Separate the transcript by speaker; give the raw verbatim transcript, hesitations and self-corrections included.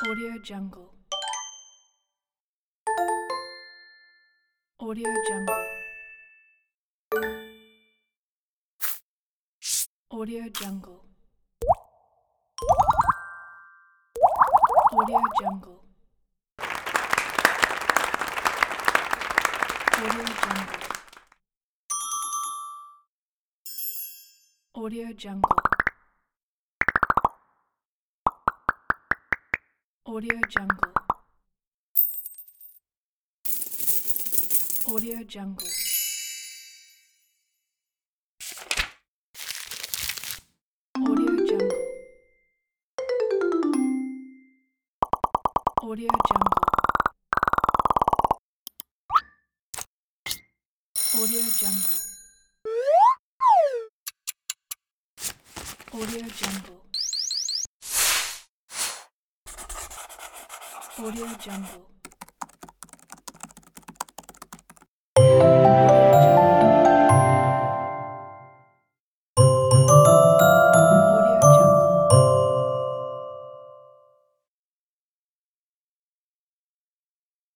Speaker 1: Audio Jungle. Audio Jungle. Audio Jungle. Audio Jungle. Audio Jungle. Audio Jungle. Audio Jungle. Audio Jungle. Audio Jungle. Audio Jungle. Audio Jungle. Audio Jungle. Audio Jungle.